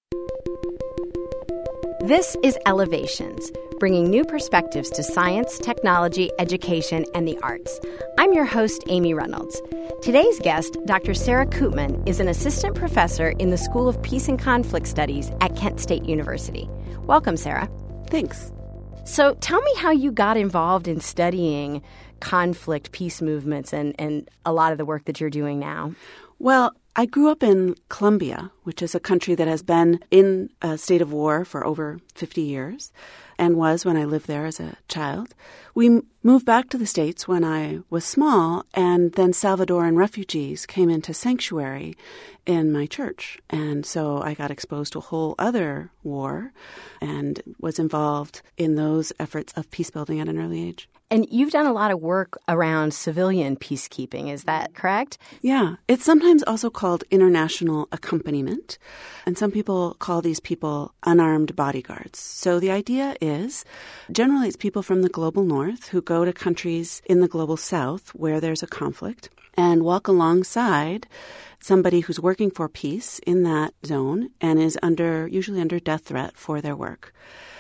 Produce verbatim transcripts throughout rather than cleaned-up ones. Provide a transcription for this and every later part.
This is Elevations, bringing new perspectives to science, technology, education, and the arts. I'm your host, Amy Reynolds. Today's guest, Doctor Sarah Koopman, is an assistant professor in the School of Peace and Conflict Studies at Kent State University. Welcome, Sarah. Thanks. So tell me how you got involved in studying conflict, peace movements, and, and a lot of the work that you're doing now. Well, I grew up in Colombia, which is a country that has been in a state of war for over fifty years and was when I lived there as a child. We moved back to the States when I was small, and then Salvadoran refugees came into sanctuary in my church. And so I got exposed to a whole other war and was involved in those efforts of peace building at an early age. And you've done a lot of work around civilian peacekeeping, is that correct? Yeah. It's sometimes also called international accompaniment. And some people call these people unarmed bodyguards. So the idea is, generally it's people from the global north who go to countries in the global south where there's a conflict and walk alongside somebody who's working for peace in that zone and is under, usually under death threat for their work.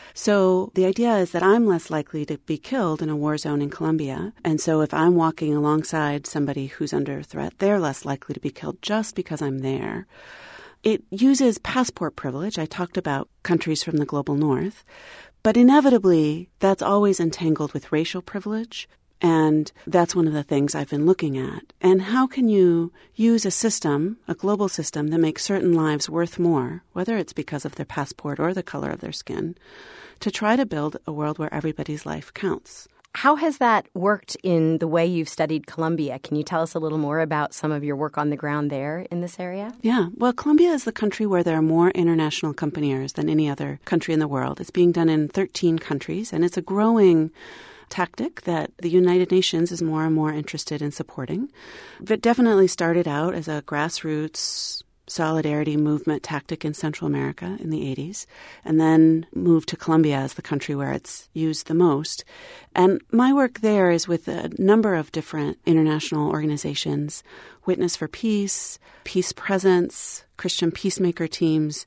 So the idea is that I'm less likely to be killed in a war zone in Colombia. And so if I'm walking alongside somebody who's under threat, they're less likely to be killed just because I'm there. It uses passport privilege. I talked about countries from the global north. But inevitably, that's always entangled with racial privilege. And that's one of the things I've been looking at. And how can you use a system, a global system, that makes certain lives worth more, whether it's because of their passport or the color of their skin, to try to build a world where everybody's life counts? How has that worked in the way you've studied Colombia? Can you tell us a little more about some of your work on the ground there in this area? Yeah. Well, Colombia is the country where there are more international accompaniers than any other country in the world. It's being done in thirteen countries, and it's a growing tactic that the United Nations is more and more interested in supporting. It definitely started out as a grassroots solidarity movement tactic in Central America in the eighties, and then moved to Colombia as the country where it's used the most. And my work there is with a number of different international organizations, Witness for Peace, Peace Presence, Christian peacemaker teams,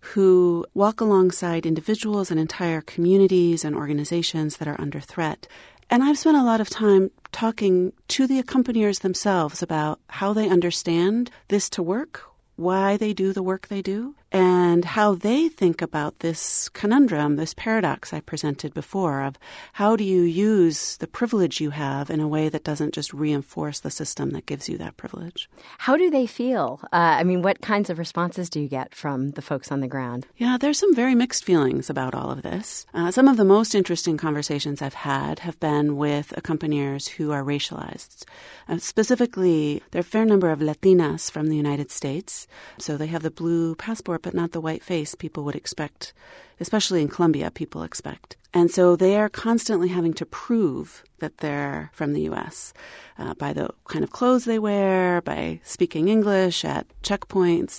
who walk alongside individuals and entire communities and organizations that are under threat. And I've spent a lot of time talking to the accompaniers themselves about how they understand this to work, why they do the work they do, and how they think about this conundrum, this paradox I presented before of how do you use the privilege you have in a way that doesn't just reinforce the system that gives you that privilege. How do they feel? Uh, I mean, what kinds of responses do you get from the folks on the ground? Yeah, there's some very mixed feelings about all of this. Uh, some of the most interesting conversations I've had have been with accompaniers who are racialized. Uh, specifically, there are a fair number of Latinas from the United States. So they have the blue passport, but not the white face people would expect, especially in Colombia, people expect. And so they are constantly having to prove that they're from the U S uh, by the kind of clothes they wear, by speaking English at checkpoints.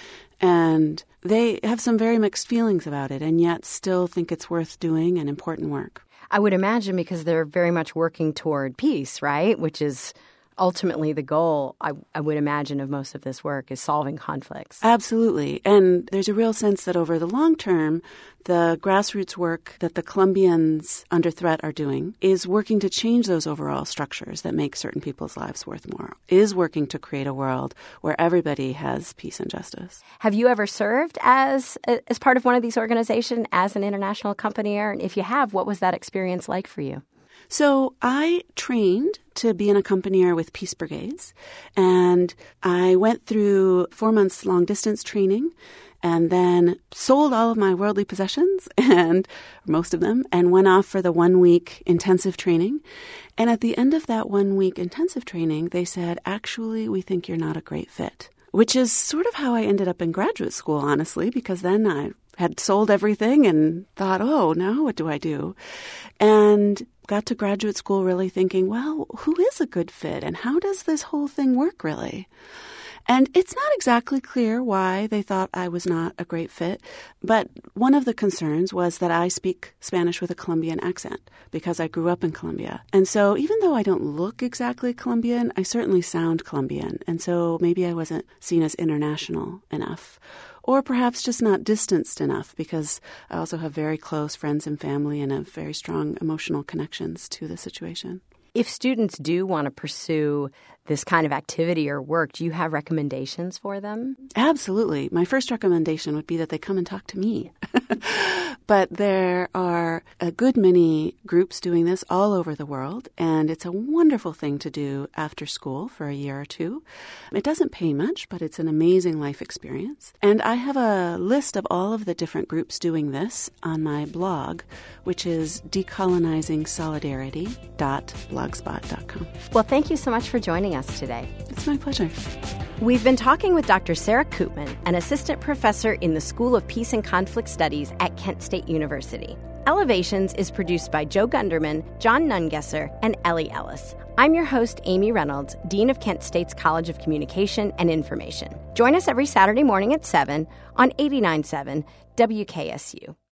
And they have some very mixed feelings about it, and yet still think it's worth doing and important work. I would imagine because they're very much working toward peace, right? Which is ultimately the goal, I, I would imagine, of most of this work is solving conflicts. Absolutely. And there's a real sense that over the long term, the grassroots work that the Colombians under threat are doing is working to change those overall structures that make certain people's lives worth more, is working to create a world where everybody has peace and justice. Have you ever served as as part of one of these organizations as an international accompanier? And if you have, what was that experience like for you? So I trained to be an accompanier with Peace Brigades, and I went through four months long distance training and then sold all of my worldly possessions, and most of them, and went off for the one-week intensive training. And at the end of that one-week intensive training, they said, actually, we think you're not a great fit, which is sort of how I ended up in graduate school, honestly, because then I had sold everything and thought, oh, now what do I do? And got to graduate school really thinking, well, who is a good fit and how does this whole thing work really? And it's not exactly clear why they thought I was not a great fit, but one of the concerns was that I speak Spanish with a Colombian accent because I grew up in Colombia. And so even though I don't look exactly Colombian, I certainly sound Colombian. And so maybe I wasn't seen as international enough. or perhaps just not distanced enough, because I also have very close friends and family and have very strong emotional connections to the situation. If students do want to pursue this kind of activity or work, do you have recommendations for them? Absolutely. My first recommendation would be that they come and talk to me. But there are a good many groups doing this all over the world, and it's a wonderful thing to do after school for a year or two. It doesn't pay much, but it's an amazing life experience. And I have a list of all of the different groups doing this on my blog, which is decolonizing solidarity dot blogspot dot com. Well, thank you so much for joining us today. It's my pleasure. We've been talking with Doctor Sarah Koopman, an assistant professor in the School of Peace and Conflict Studies at Kent State University. Elevations is produced by Joe Gunderman, John Nungesser, and Ellie Ellis. I'm your host, Amy Reynolds, Dean of Kent State's College of Communication and Information. Join us every Saturday morning at seven on eighty-nine point seven W K S U.